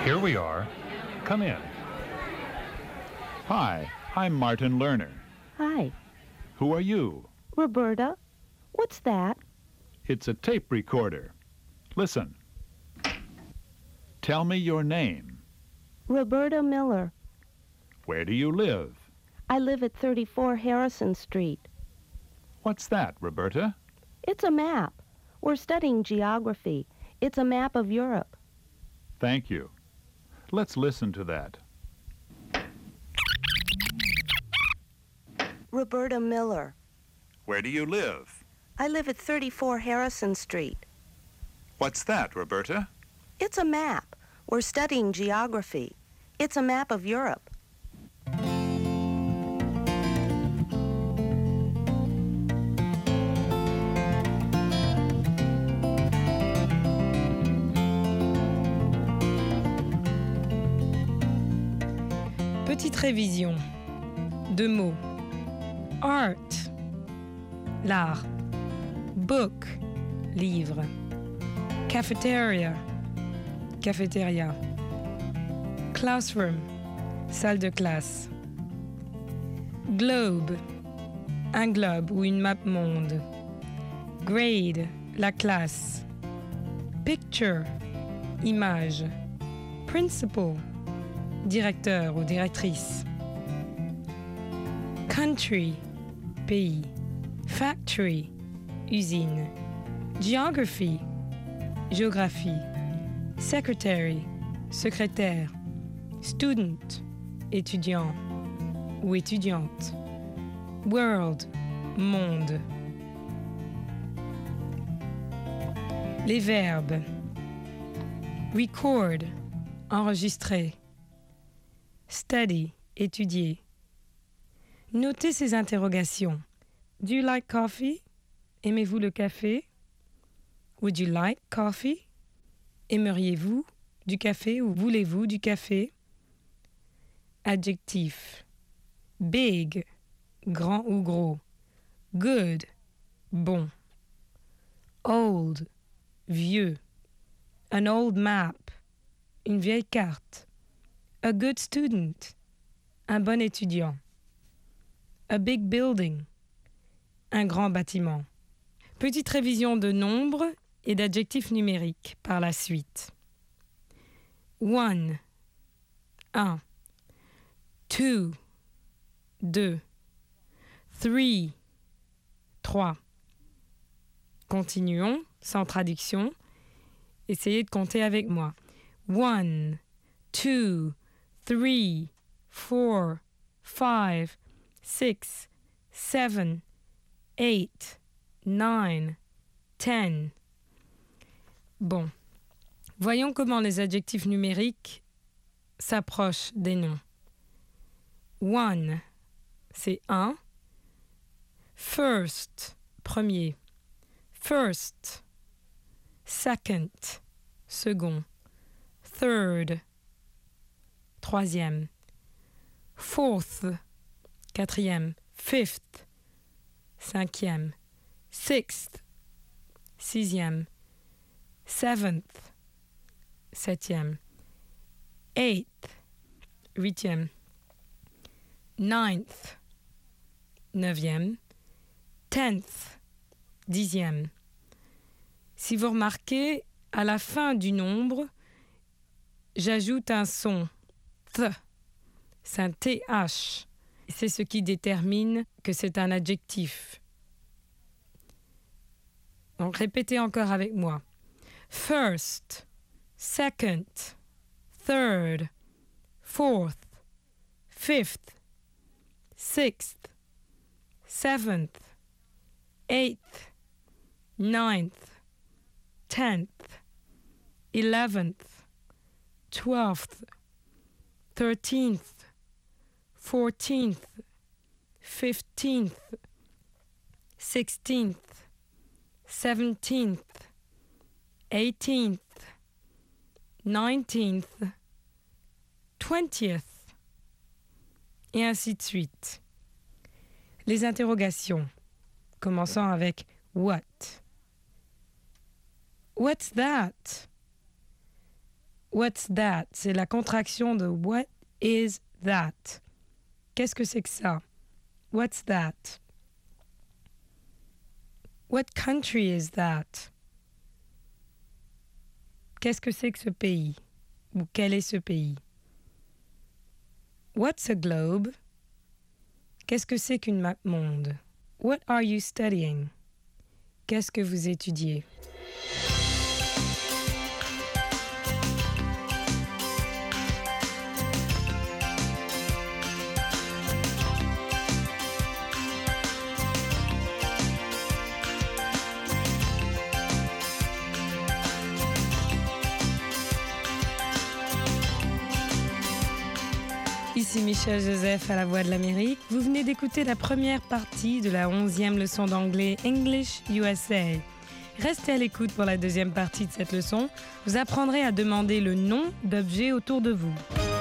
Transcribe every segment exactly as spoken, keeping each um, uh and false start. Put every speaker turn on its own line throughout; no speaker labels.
Here we are. Come in.
Hi, I'm Martin Lerner.
Hi.
Who are you?
Roberta. What's that?
It's a tape recorder. Listen. Tell me your name.
Roberta Miller.
Where do you live?
I live at thirty-four Harrison Street.
What's that, Roberta?
It's a map. We're studying geography. It's a map of Europe.
Thank you. Let's listen to that.
Roberta Miller.
Where do you live?
I live at thirty-four Harrison Street.
What's that, Roberta?
It's a map. We're studying geography. It's a map of Europe.
Petite révision. Deux mots. Art, l'art. Book, livre. Cafeteria, cafétéria. Classroom, salle de classe. Globe, un globe ou une map monde. Grade, la classe. Picture, image. Principal, directeur ou directrice. Country, pays. Factory, usine. Geography, géographie. Secretary, secrétaire. Student, étudiant ou étudiante. World, monde. Les verbes. Record, enregistrer. Study, étudier. Notez ces interrogations. Do you like coffee? Aimez-vous le café? Would you like coffee? Aimeriez-vous du café ou voulez-vous du café? Adjectif. Big, grand ou gros. Good, bon. Old, vieux. An old map, une vieille carte. A good student, un bon étudiant. A big building, un grand bâtiment. Petite révision de nombres et d'adjectifs numériques par la suite. One, un. Two, deux. Three, trois. Continuons, sans traduction. Essayez de compter avec moi. One, two, three, four, five, six, seven, eight, nine, ten. Bon, voyons comment les adjectifs numériques s'approchent des noms. One, c'est un. First, premier. First. Second, second. Third, troisième. Fourth, quatrième. Fifth, cinquième. Sixth, sixième. Seventh, septième. Eighth, huitième. Ninth, neuvième. Tenth, dixième. Si vous remarquez, à la fin du nombre, j'ajoute un son th. C'est un th. C'est ce qui détermine que c'est un adjectif. Donc répétez encore avec moi. First, second, third, fourth, fifth, sixth, seventh, eighth, ninth, tenth, eleventh, twelfth, thirteenth, fourteenth, fifteenth, sixteenth, seventeenth, eighteenth, nineteenth, twentieth, et ainsi de suite. Les interrogations, commençant avec what. What's that? What's that? C'est la contraction de What is that? Qu'est-ce que c'est que ça? What's that? What country is that? Qu'est-ce que c'est que ce pays? Ou quel est ce pays? What's a globe? Qu'est-ce que c'est qu'une map monde? What are you studying? Qu'est-ce que vous étudiez? Ici Michel Joseph à la Voix de l'Amérique. Vous venez d'écouter la première partie de la onzième leçon d'anglais English U S A. Restez à l'écoute pour la deuxième partie de cette leçon. Vous apprendrez à demander le nom d'objets autour de vous.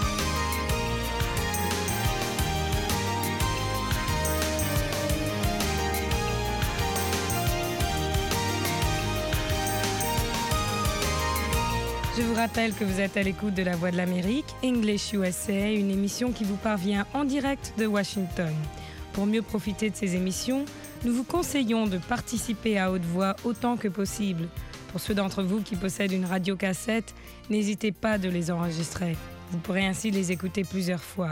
Je vous rappelle que vous êtes à l'écoute de La Voix de l'Amérique, English U S A, une émission qui vous parvient en direct de Washington. Pour mieux profiter de ces émissions, nous vous conseillons de participer à haute voix autant que possible. Pour ceux d'entre vous qui possèdent une radiocassette, n'hésitez pas de les enregistrer. Vous pourrez ainsi les écouter plusieurs fois.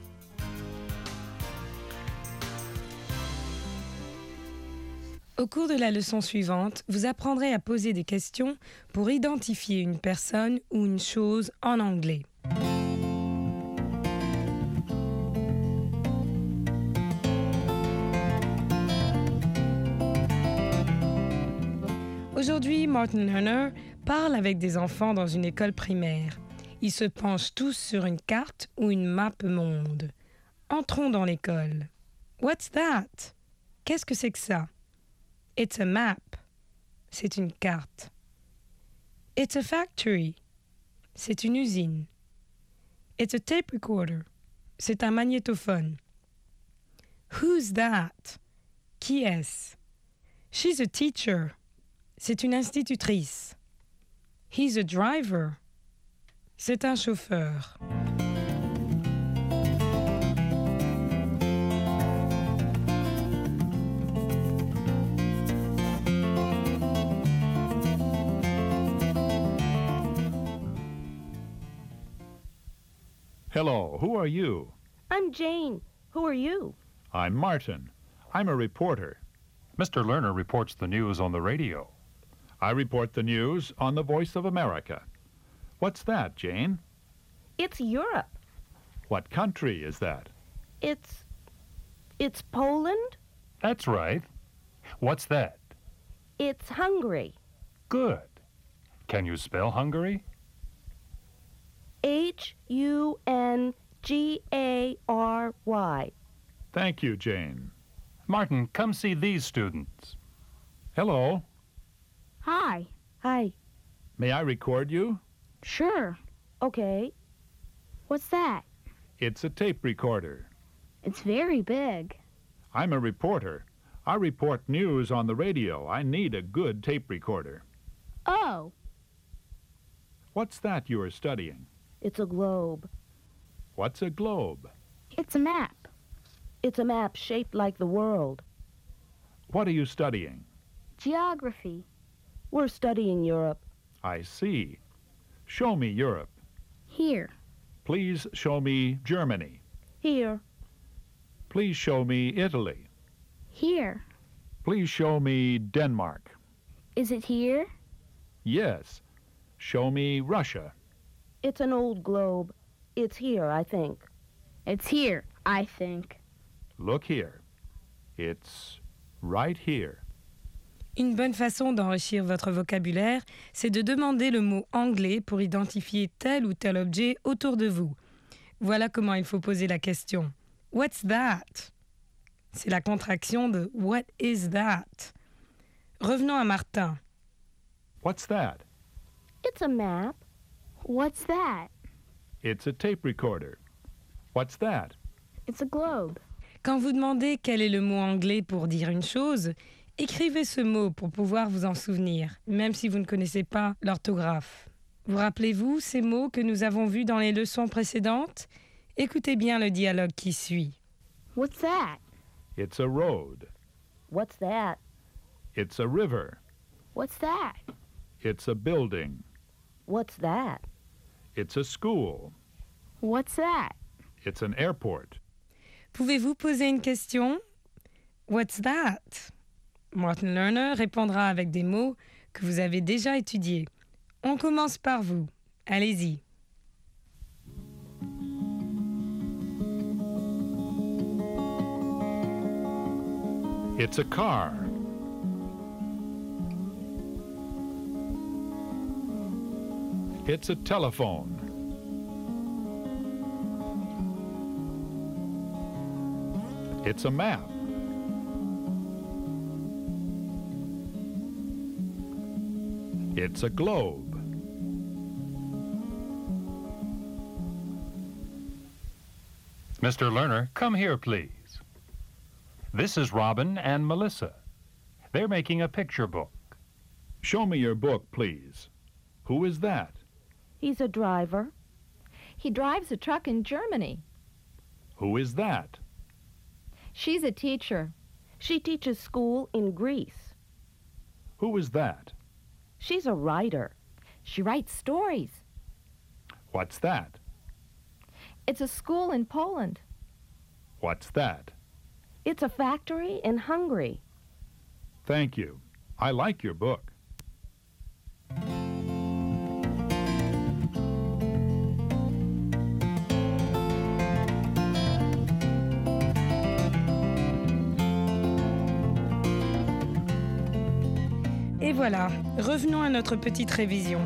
Au cours de la leçon suivante, vous apprendrez à poser des questions pour identifier une personne ou une chose en anglais. Aujourd'hui, Martin Lerner parle avec des enfants dans une école primaire. Ils se penchent tous sur une carte ou une map monde. Entrons dans l'école. What's that? Qu'est-ce que c'est que ça? It's a map. C'est une carte. It's a factory. C'est une usine. It's a tape recorder. C'est un magnétophone. Who's that? Qui est-ce? She's a teacher. C'est une institutrice. He's a driver. C'est un chauffeur.
Hello, who are you?
I'm Jane. Who are you?
I'm Martin. I'm a reporter.
Mister Lerner reports the news on the radio.
I report the news on the Voice of America. What's that, Jane?
It's Europe.
What country is that?
It's... It's Poland.
That's right. What's that?
It's Hungary.
Good. Can you spell Hungary?
H U N G A R Y.
Thank you, Jane.
Martin, come see these students.
Hello.
Hi.
Hi.
May I record you?
Sure.
Okay.
What's that?
It's a tape recorder.
It's very big.
I'm a reporter. I report news on the radio. I need a good tape recorder.
Oh,
What's that you are studying?
It's a globe.
What's a globe?
it's a map.
It's a map shaped like the world.
What are you studying?
Geography.
We're studying Europe.
I see. Show me Europe.
Here.
Please show me Germany.
Here.
Please show me Italy.
Here.
Please show me Denmark.
Is it here?
Yes. Show me Russia.
It's an old globe. It's here, I think.
It's here, I think.
Look here. It's right here.
Une bonne façon d'enrichir votre vocabulaire, c'est de demander le mot anglais pour identifier tel ou tel objet autour de vous. Voilà comment il faut poser la question. What's that? C'est la contraction de What is that? Revenons à Martin.
What's that?
It's a map.
What's that?
It's a tape recorder. What's that?
It's a globe.
Quand vous demandez quel est le mot anglais pour dire une chose, écrivez ce mot pour pouvoir vous en souvenir, même si vous ne connaissez pas l'orthographe. Vous rappelez-vous ces mots que nous avons vus dans les leçons précédentes? Écoutez bien le dialogue qui suit.
What's that?
It's a road.
What's that?
It's a river.
What's that?
It's a building.
What's that?
It's a school.
What's that?
It's an airport.
Pouvez-vous poser une question? What's that? Martin Lerner répondra avec des mots que vous avez déjà étudiés. On commence par vous. Allez-y.
It's a car. It's a telephone. It's a map. It's a globe.
Mister Lerner, come here, please. This is Robin and Melissa. They're making a picture book.
Show me your book, please. Who is that?
He's a driver.
He drives a truck in Germany.
Who is that?
She's a teacher.
She teaches school in Greece.
Who is that?
She's a writer.
She writes stories.
What's that?
It's a school in Poland.
What's that?
It's a factory in Hungary.
Thank you. I like your book.
Et voilà, revenons à notre petite révision.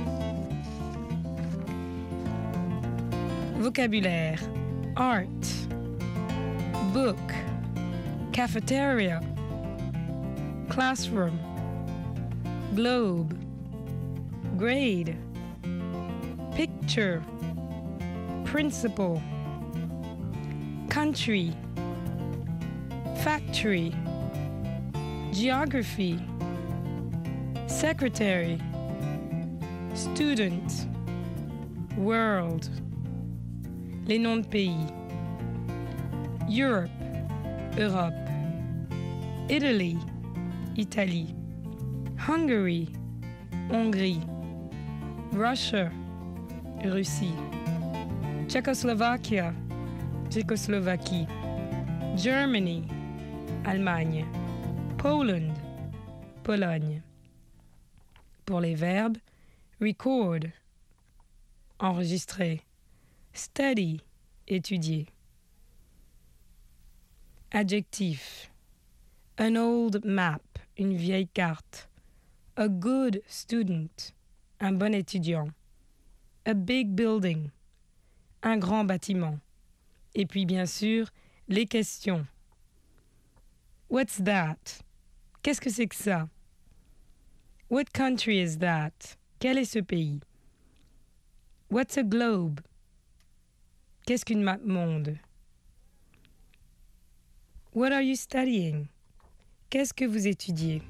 Vocabulaire. Art. Book. Cafeteria. Classroom. Globe. Grade. Picture. Principal. Country. Factory. Geography. Secretary. Student. World. Les noms de pays. Europe. Europe. Italy. Italie. Hungary. Hongrie. Russia. Russie. Czechoslovakia. Tchécoslovaquie. Germany. Allemagne. Poland. Pologne. Pour les verbes, record, enregistrer, study, étudier. Adjectif, an old map, une vieille carte. A good student, un bon étudiant. A big building, un grand bâtiment. Et puis bien sûr, les questions. What's that? Qu'est-ce que c'est que ça? What country is that? Quel est ce pays? What's a globe? Qu'est-ce qu'une map monde? What are you studying? Qu'est-ce que vous étudiez?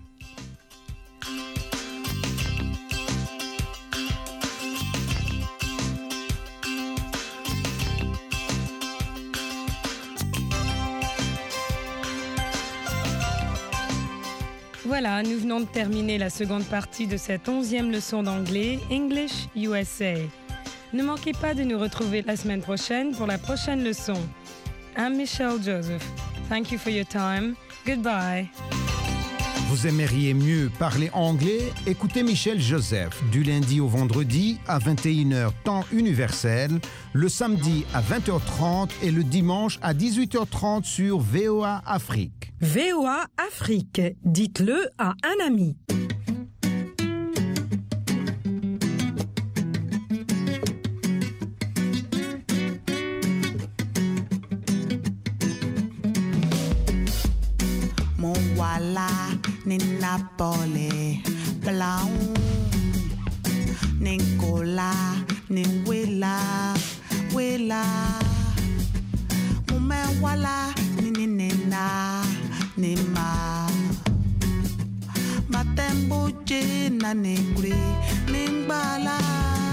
Voilà, nous venons de terminer la seconde partie de cette onzième leçon d'anglais, English U S A. Ne manquez pas de nous retrouver la semaine prochaine pour la prochaine leçon. I'm Michelle Joseph. Thank you for your time. Goodbye.
Vous aimeriez mieux parler anglais? Écoutez Michel Joseph du lundi au vendredi à vingt et une heures temps universel, le samedi à vingt heures trente et le dimanche à dix-huit heures trente sur V O A Afrique.
V O A Afrique, dites-le à un ami.
Mon wala ni Napoli blau Nicola ni wela wela Mume wala ni ni nena ni ma Matembo jina ni kuri ni mbala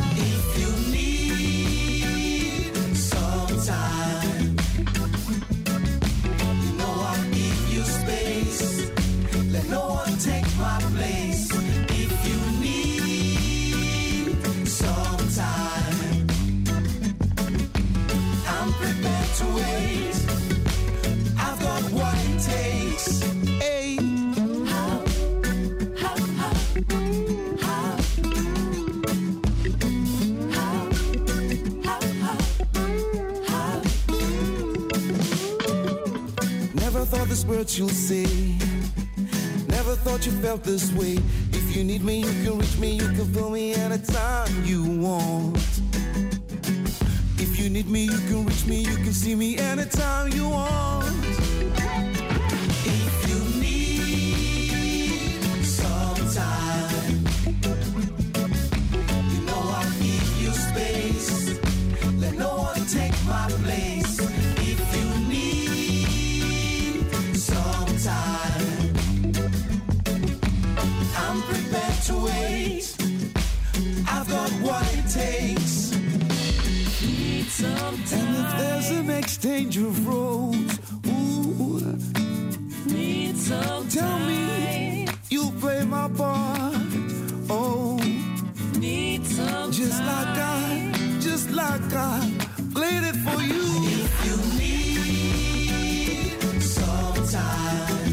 these words you'll say. Never thought you felt this way. If you need me, you can reach me. You can feel me anytime you want. If you need me, you can reach me. You can see me anytime you want. If you need some time, you know I'll give you space. Let no one take my place. If you need some time, I'm prepared to wait. I've got what it takes. Need some time. And if there's an exchange of roles, ooh, need some tell time. Me you'll play my part. Oh, need some just time. like I, just like I played it for you. If you need some time,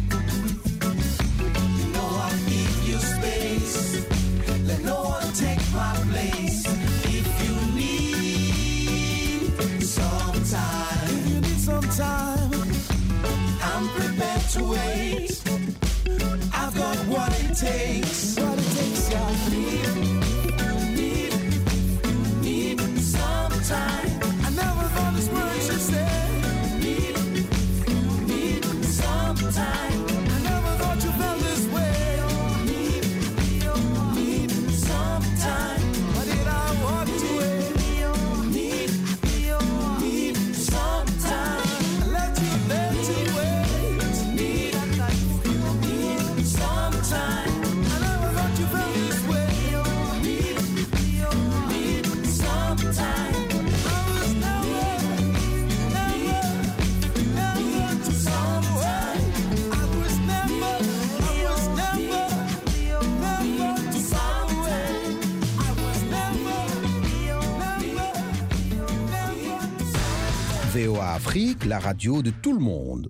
you know I'll give you space. Let no one take my place. If you need some time, if you need some time, I'm prepared to wait. I've got what it takes. What it takes, yeah. Need, need, need some time. I never thought this word should say. Need, need some time. I never thought you felt this way. Need, need some time. Why did I walk away? Need, need some time. I let you, let you wait. Need, need some time. I never thought you felt this way. Need, need some time. I was never, never, never to someone. I was never, I was never, never to someone. I was never, never, never to someone.
V O A Afrique, la radio de tout le monde.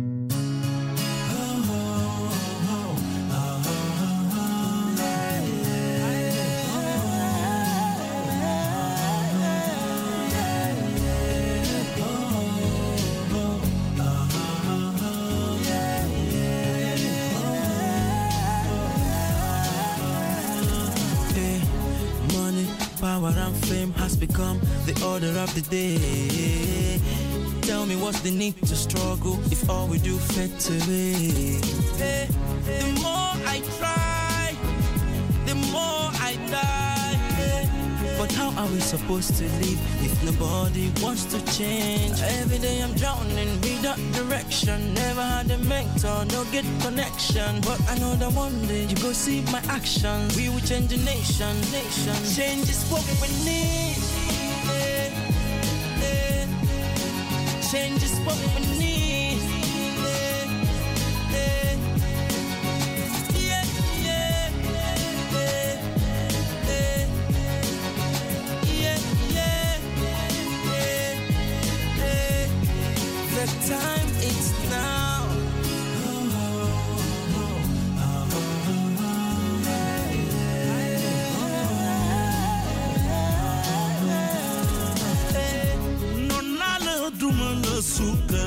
Hey, money, power and fame has become the order of the day. Tell me what's the need to struggle if all we do fade to be. Hey, the more I try, the more I die. Hey, but how are we supposed to live if nobody wants to change? Every day I'm drowning without direction. Never had a mentor, no good connection. But I know that one day you go see my actions. We will change the nation, nation. Change is what we need. Yeah, yeah. Change is what we need. Yeah, yeah. Yeah, yeah, yeah, yeah. Yeah, yeah, yeah, yeah. The time is now.
Non ala duma la suka